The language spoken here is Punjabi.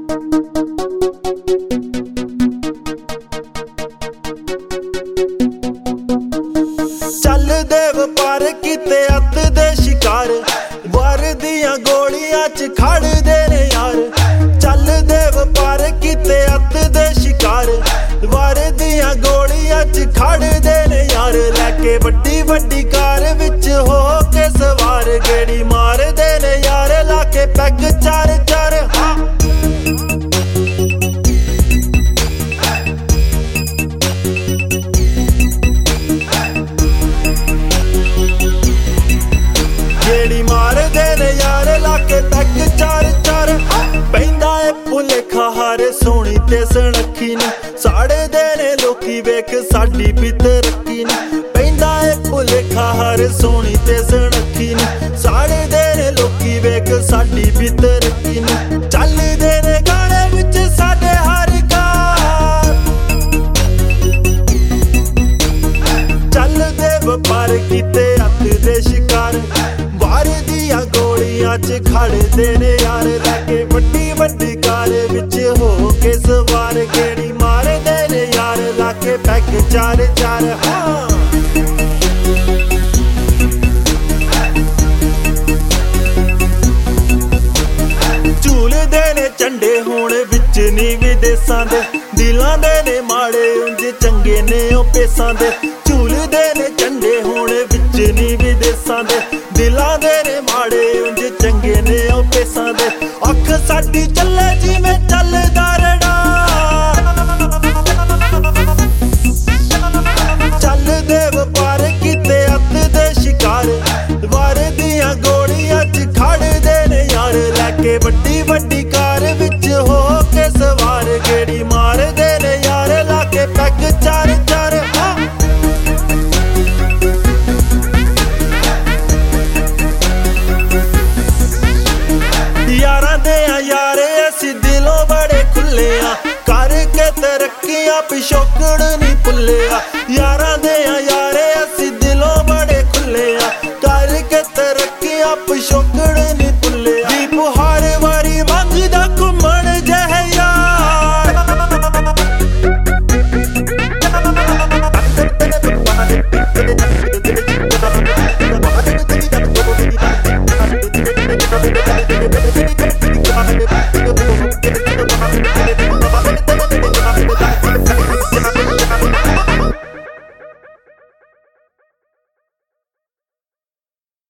ਚੱਲਦੇ ਵਪਾਰ ਕੀਤੇ ਅੱਤ ਦੇ ਸ਼ਿਕਾਰ, ਵਾਰ ਦੀਆਂ ਗੋਲੀਆਂ 'ਚ ਖੜਦੇ ਨੇ ਯਾਰ। ਚੱਲਦੇ ਵਪਾਰ ਕੀਤੇ ਅੱਤ ਦੇ ਸ਼ਿਕਾਰ, ਵਾਰ ਦੀਆਂ ਗੋਲੀਆਂ 'ਚ ਖੜਦੇ ਨੇ ਯਾਰ। ਲੈ ਕੇ ਵੱਡੀ ਵੱਡੀ ਕਾਰ ਵਿੱਚ ਹੋ ਕੇ ਸਵਾਰ, ਗੇੜੀ ਮਾਰਦੇ ਨੇ ਯਾਰ ਲਾ ਕੇ ਪੈਗ ਚਾਰ ਚਾਰ। ਗੇੜੀ ਮਾਰਦੇ ਨੇ ਯਾਰ ਲਾ ਕੇ ਪੈਗ ਚਾਰ ਚਾਰ। ਪੈਂਦਾ ਏ ਭੁਲੇਖਾ ਹਰ ਸੋਹਣੀ ਤੇ ਸੁਨੱਖੀ ਨੂੰ, ਸਾੜਦੇ ਨੇ ਲੋਕੀ ਵੇਖ ਸਾਡੀ ਬਿੱਤ ਰੱਖੀ ਨੂੰ। ਪੈਂਦਾ ਏ ਭੁਲੇਖਾ ਹਰ ਸੋਹਣੀ ਤੇ ਸੁਨੱਖੀ ਨੂੰ, ਸਾੜਦੇ ਨੇ ਲੋਕੀ ਵੇਖ ਸਾਡੀ ਬਿੱਤ ਰੱਖੀ ਨੂੰ। ਚੱਲਦੇ ਨੇ ਗਾਣੇ ਵਿੱਚ ਸਾਡੇ ਹਰ ਕਾਰ, ਚੱਲਦੇ ਵਪਾਰ ਕੀਤੇ ਅੱਤ ਦੇ ਸ਼ਿਕਾਰ, ਵਾਰ ਦੀਆਂ ਗੋਲੀਆਂ 'ਚ ਖੜਦੇ ਨੇ ਯਾਰ। ਲੈ ਕੇ ਵੱਡੀ ਵੱਡੀ ਕਾਰ ਵਿੱਚ ਹੋ ਕੇ ਸਵਾਰ, ਗੇੜੀ ਮਾਰਦੇ ਨੇ ਯਾਰ ਲਾ ਕੇ ਪੈਗ ਚਾਰ ਚਾਰ। ਝੂਲਦੇ ਨੇ ਝੰਡੇ ਹੁਣ ਵਿੱਚ ਨੀ ਵਿਦੇਸਾਂ ਦੇ, ਦਿਲਾਂ ਦੇ ਨੇ ਮਾੜੇ ਉਂਝ ਚੰਗੇ ਨੇ ਉਹ ਪੇਸਾਂ ਦੇ। ਝੂਲਦੇ ਨੇ ਝੰਡੇ ਹੁਣ ਵਿੱਚ ਨੀ ਵਿਦੇਸਾਂ ਦੇ, ਦਿਲਾਂ ਦੇ ਨੇ ਮਾੜੇ ਉਂਝ ਚੰਗੇ ਨੇ ਉਹ ਪੇਸਾਂ ਦੇ। ਅੱਖ ਸਾਡੀ ਚੱਲੇ ਜਿਵੇਂ ਚੱਲਦਾ ਰਡਾਰ, ਚੱਲਦੇ ਵਪਾਰ ਕੀਤੇ ਅੱਤ ਦੇ ਸ਼ਿਕਾਰ, ਵਾਰ ਦੀਆਂ ਗੋਲੀਆਂ 'ਚ ਖੜਦੇ ਨੇ ਯਾਰ। ਲੈ ਕੇ ਵੱਡੀ ਵੱਡੀ ਕਾਰ ਵਿੱਚ ਹੋ ਕੇ ਸਵਾਰ, ਗੇੜੀ ਮਾਰਦੇ ਨੇ ਯਾਰ ਲਾ ਕੇ ਪੈਗ ਚਾਰ ਚਾਰ। ਯਾਰਾਂ ਦੇ ਆ ਯਾਰੇ ਅਸੀਂ ਦਿਲੋਂ ਬੜੇ ਖੁੱਲੇ ਆ, ਕਰਕੇ ਤਰੱਕੀਆਂ ਪਿਛੋਕੜ ਨੀ ਭੁੱਲਿਆ। ਯਾਰਾਂ ਦੇ ਆ ਯਾਰੇ ਅਸੀਂ ਦਿਲੋਂ ਬੜੇ ਖੁੱਲੇ ਆ, ਕਰਕੇ ਤਰੱਕੀਆਂ ਪਿਛੋਕੜ ਨੀ ਭੁੱਲਿਆ।